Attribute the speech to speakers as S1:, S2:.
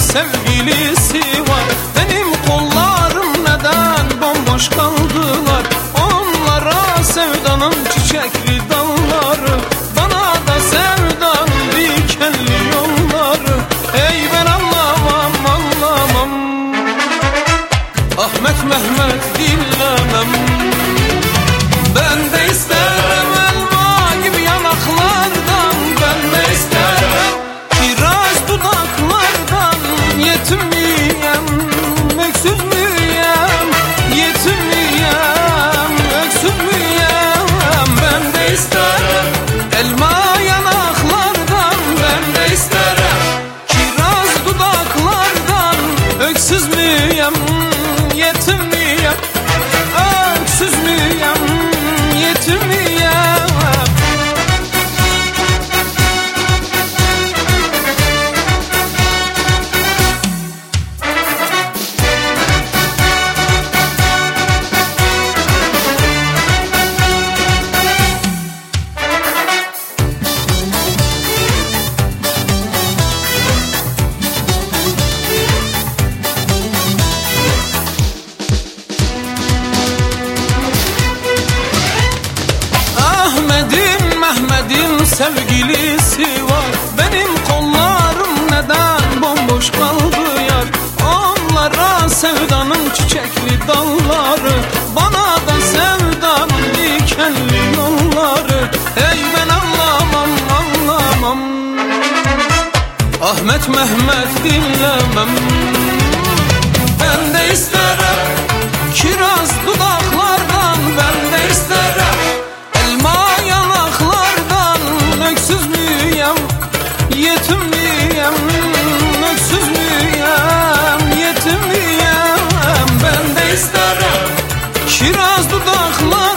S1: sevgilisi var. Benim kollarım neden bomboş kaldılar? Onlara sevdanın çiçekli dalları, bana da sevdanın dikenli yolları. Ey ben anlamam, anlamam, Ahmet Mehmet dinlemem. Ben de isterim elma gibi yanaklardan, ben de isterim kiraz dudaklardan. Yetim miyim, öksüz müyüm? Yetim miyim, öksüz müyüm? Ben de isterim elma yanaklardan, ben de isterim kiraz dudaklardan. Öksüz müyüm, yetim miyim, öksüz müyüm, yetim miyim? Mehmet'in sevgilisi var. Benim kollarım neden bomboş kaldı yar? Onlara sevdanın çiçekli dalları, bana da sevdanın dikenli yolları. Ey ben anlamam, anlamam, Ahmet Mehmet dinlemem. Ben de isterim kiraz dudaklardan, ben de isterim elma yanaklardan. Öksüz müyüm, yetim miyim, öksüz müyüm, yetim miyim? Ben de isterim kiraz dudaklardan.